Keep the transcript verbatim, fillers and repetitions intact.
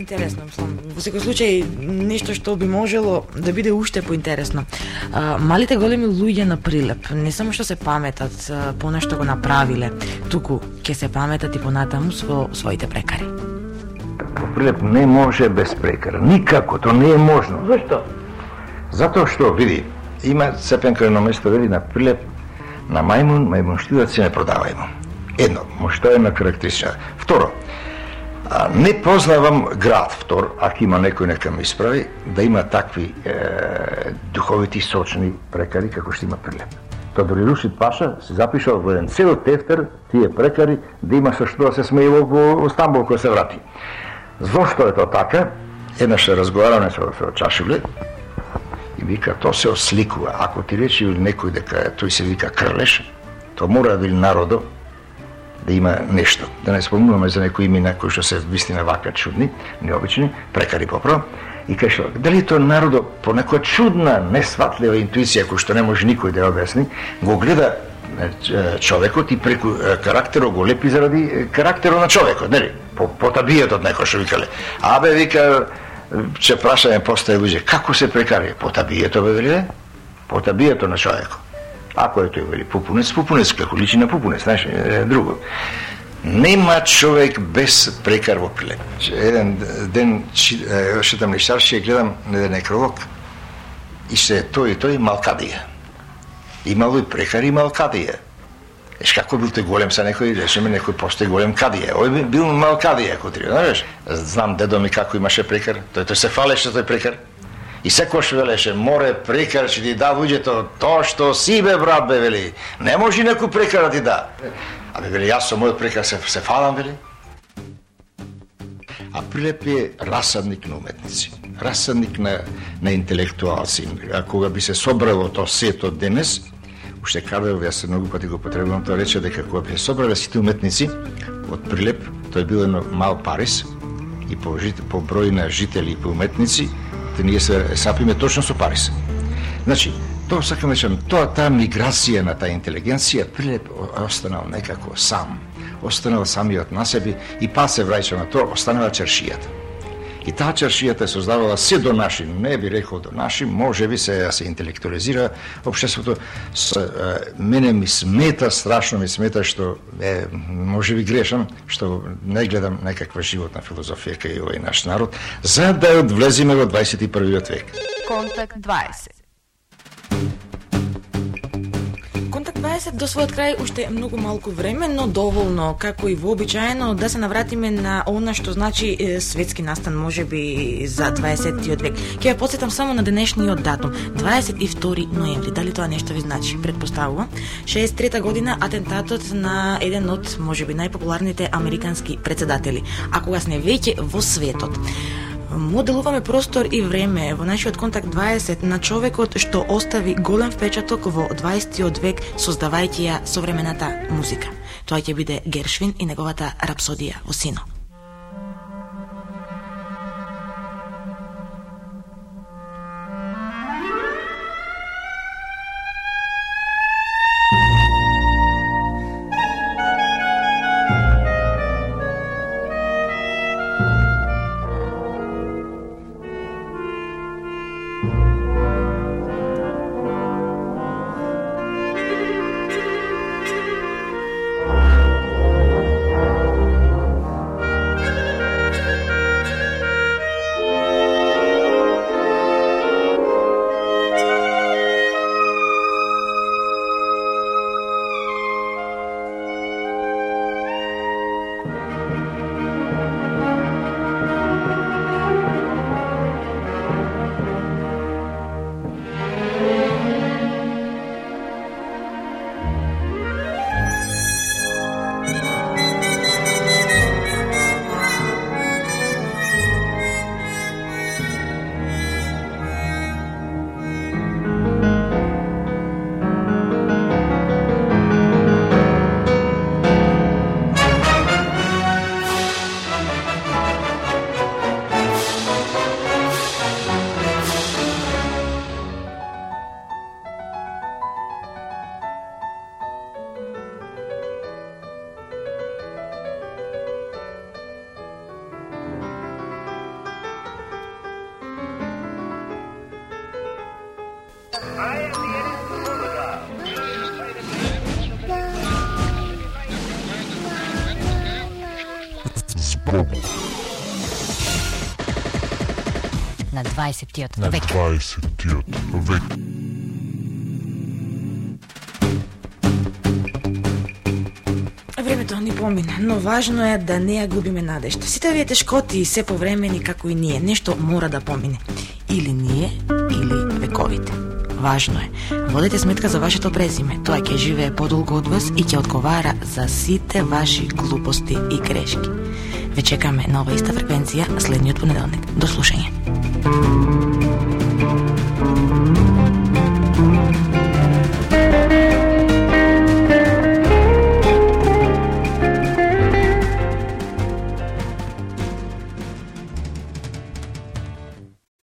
интересно, мислам. Во секој случај нешто што би можело да биде уште поинтересно. А, малите големи луѓе на Прилеп не само што се паметат по нешто го направиле, туку ќе се паметат и понатаму со своите прекари. Во Прилеп не може без прекара. Никако, то не е можно. Зашто? Затоа што, види, има цепенка едно место, вели на Прилеп, на мајмун, мајмунштилот се не продавајмо. Едно, може тоа е една карактеристика. Второ, а, не познавам град, втор, ако има некој нека ме исправи, да има такви е, духовити сочни прекари како што има Прилеп. Тодор Рушид Паша се запишал во еден цел тефтер тие прекари да има со што да се смеево во Стамбул кога се врати. Зошто е тоа така? Еднаш разговараме со, со Чашивле и вика, то се осликува. Ако ти рече или некој дека тој се вика Крлеш, то мора да или народо да има нешто. Да не спомнуваме за некои имена кои што се вистина вака чудни, необични, прекари поправ. И каже, дали тоа народо по некоја чудна, несватлива интуиција која што не може никој да ја објасни, го гледа човекот и преку карактерот го лепи заради карактерот на човекот, нели? По потабијето од некој што викале. Абе вика, че прашање постае луѓе, како се прекари? Потабијето бе вели, потабијето на човекот. Ако е тој вели пупунец, пупунец како личи на пупунец, знаеш, друго. Нема човек без прекар во Прилеп. Еден ден шетам нишарши, гледам на еден некролог и се тој и тој Малкадија. Имало и прекар и Малкадија. Еш како бил тој голем са некој, речеме некој постои голем кадија. Ој бил Малкадија, ако треба, знаеш? Знам дедо ми како имаше прекар, тој тој се фалеше тој прекар. И секојаш велеше, море прекар ќе ти да луѓето тоа што си бе брат бе вели. Не може некој прекар да ти да. Абе вели јас со мојот прекар се се фалам вели. А Прилеп е расадник на уметници, расадник на на интелектуалци. А кога би се собрало тоа сето денес, уште Карвел, јас се многу пати го потребувам тоа рече дека кога би се собрале сите уметници од Прилеп, тој бил едно мал Париз и по, по број на жители и по уметници, ние се сапиме точно со Париз. Значи, тоа сакам да речам, тоа таа миграција на таа интелигенција Прилеп останал некако сам, останал самиот на себе и па се враќа на тоа, останала чаршијата. И таа чаршијата се создавала се до наши, не би рекол до наши, може би се се интелектуализира општеството. С, е, мене ми смета, страшно ми смета што е може би грешам што не гледам некаква животна филозофија кај овој наш народ, за да ја одвлезиме во дваесет и првиот век. Контакт дваесет. Контакт дваесет до својот крај уште е многу малку време, но доволно, како и вообичаено, да се навратиме на она што значи е, светски настан, можеби за дваесеттиот век. Ќе ја потсетам само на денешниот датум, дваесет и втори ноември. Дали тоа нешто ви значи? Предпоставува. шеесет и трета година атентатот на еден од, можеби, најпопуларните американски председатели, а когаш не веќе во светот. Моделуваме простор и време во нашиот Контакт дваесет на човекот што остави голем впечаток во дваесеттиот век создавајќи ја современата музика. Тоа ќе биде Гершвин и неговата рапсодија во Сино. Збогу. На дваесеттиот На век. дваесеттиот век. Времето ни помина, но важно е да не ја губиме надежда. Сите овие тешкоти и се повремени како и ние, нешто мора да помине. Или ние, или вековите. Важно е. Водете сметка за вашето презиме. Тоа ќе живее подолго од вас и ќе одговара за сите ваши глупости и грешки. Ве чекаме на ова иста фреквенција следниот понеделник. До слушање.